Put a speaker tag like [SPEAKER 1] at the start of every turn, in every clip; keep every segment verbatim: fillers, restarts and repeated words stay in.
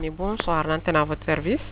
[SPEAKER 1] Mais bonsoir, l'antenne à votre service.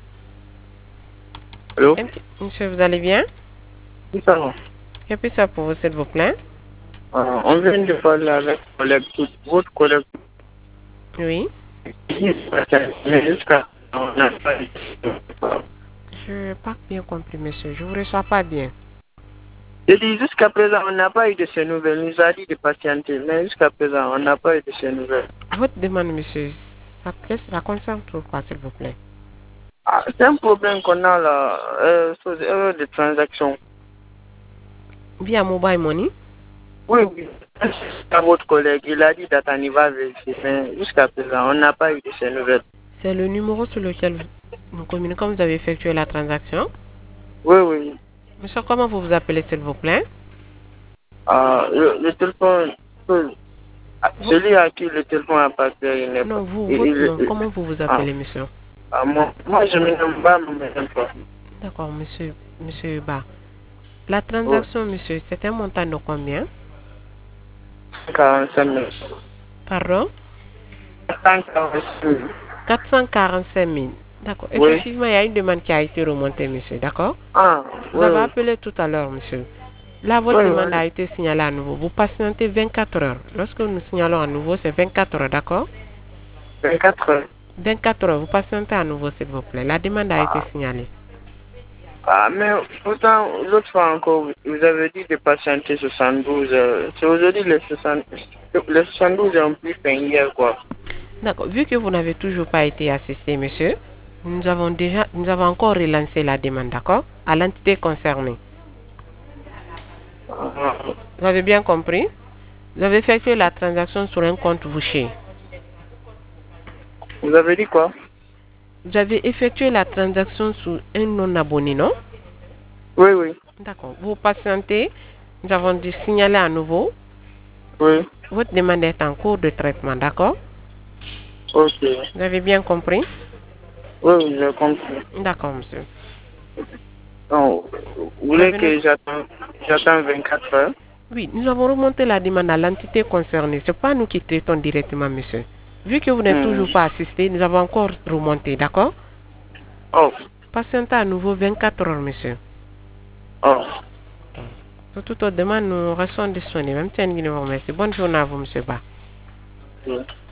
[SPEAKER 2] Allô?
[SPEAKER 1] Monsieur, vous allez bien?
[SPEAKER 2] Oui, ça va.
[SPEAKER 1] Que puis-je faire pour vous, s'il vous plaît?
[SPEAKER 2] Euh, on vient de parler avec collègue, tout- votre collègue.
[SPEAKER 1] Oui.
[SPEAKER 2] Mais jusqu'à on n'a pas eu.
[SPEAKER 1] Je n'ai pas bien compris, monsieur. Je ne vous reçois pas bien.
[SPEAKER 2] Je dis jusqu'à présent, on n'a pas eu de ces nouvelles. Il nous a dit de patienter, mais jusqu'à présent, on n'a pas eu de ces nouvelles.
[SPEAKER 1] Votre demande, monsieur, ça, ça concerne tout quoi, s'il vous plaît?
[SPEAKER 2] Ah, c'est un problème qu'on a là, euh, sur les erreurs de transaction.
[SPEAKER 1] Via Mobile Money?
[SPEAKER 2] Oui, oui. À votre collègue, il a dit d'attendre, il va vérifier, mais jusqu'à présent, on n'a pas eu de ces nouvelles.
[SPEAKER 1] C'est le numéro sur lequel nous communiquons. Vous avez effectué la transaction.
[SPEAKER 2] Oui, oui.
[SPEAKER 1] Monsieur, comment vous vous appelez, s'il vous plaît?
[SPEAKER 2] Ah, le, le téléphone, oui. Ah, celui à qui le téléphone appartient, il n'est pas.
[SPEAKER 1] Non, vous,
[SPEAKER 2] Il,
[SPEAKER 1] votre
[SPEAKER 2] il-
[SPEAKER 1] nom.
[SPEAKER 2] il-
[SPEAKER 1] Comment vous vous
[SPEAKER 2] ah,
[SPEAKER 1] appelez, monsieur?
[SPEAKER 2] ah, moi, moi, je me nomme pas, je me nomme pas.
[SPEAKER 1] D'accord, monsieur, monsieur Ba. La
[SPEAKER 2] Oui,
[SPEAKER 1] transaction, monsieur, c'est un montant de combien?
[SPEAKER 2] quarante-cinq mille.
[SPEAKER 1] Pardon?
[SPEAKER 2] cent quarante-cinq mille.
[SPEAKER 1] quatre cent quarante-cinq mille. D'accord.
[SPEAKER 2] Oui.
[SPEAKER 1] Effectivement, il y a une demande qui a été remontée, monsieur. D'accord?
[SPEAKER 2] Ah,
[SPEAKER 1] Vous
[SPEAKER 2] oui,
[SPEAKER 1] avez
[SPEAKER 2] oui.
[SPEAKER 1] appelé tout à l'heure, monsieur. Là, votre
[SPEAKER 2] Oui,
[SPEAKER 1] demande
[SPEAKER 2] oui.
[SPEAKER 1] a été signalée à nouveau. Vous patientez vingt-quatre heures. Lorsque nous signalons à nouveau, c'est vingt-quatre heures, d'accord?
[SPEAKER 2] vingt-quatre heures.
[SPEAKER 1] vingt-quatre heures, vous patientez à nouveau, s'il vous plaît. La demande a été
[SPEAKER 2] Ah,
[SPEAKER 1] signalée.
[SPEAKER 2] ah, mais pourtant, l'autre fois encore, vous avez dit de patienter soixante-douze heures. C'est aujourd'hui les soixante, les soixante-douze heures ont plus fait hier, quoi.
[SPEAKER 1] D'accord. Vu que vous n'avez toujours pas été assisté, monsieur, nous avons déjà, nous avons encore relancé la demande, d'accord? À l'entité concernée.
[SPEAKER 2] Ah,
[SPEAKER 1] Vous avez bien compris? Vous avez effectué la transaction sur un compte Voucher.
[SPEAKER 2] vous avez dit quoi?
[SPEAKER 1] Vous avez effectué la transaction sur un non-abonné, non?
[SPEAKER 2] Oui, oui.
[SPEAKER 1] D'accord. Vous patientez. Nous avons dû signaler à nouveau.
[SPEAKER 2] Oui.
[SPEAKER 1] Votre demande est en cours de traitement, d'accord?
[SPEAKER 2] Ok.
[SPEAKER 1] Vous avez bien compris?
[SPEAKER 2] Oui, oui, j'ai compris.
[SPEAKER 1] D'accord, monsieur.
[SPEAKER 2] Donc, vous
[SPEAKER 1] Vous
[SPEAKER 2] voulez
[SPEAKER 1] avez not-
[SPEAKER 2] que j'attends, j'attends vingt-quatre heures?
[SPEAKER 1] Oui, nous avons remonté la demande à l'entité concernée. Ce n'est pas nous qui traitons directement, monsieur. Vu que vous n'êtes
[SPEAKER 2] Hmm.
[SPEAKER 1] toujours pas assisté, nous avons encore remonté, d'accord?
[SPEAKER 2] Oh,
[SPEAKER 1] Patientez à nouveau vingt-quatre heures, monsieur.
[SPEAKER 2] oh.
[SPEAKER 1] Pour toute autre demande, nous restons disponibles. Même si vous remercie. Bonne journée à vous, monsieur Ba.
[SPEAKER 2] Oui.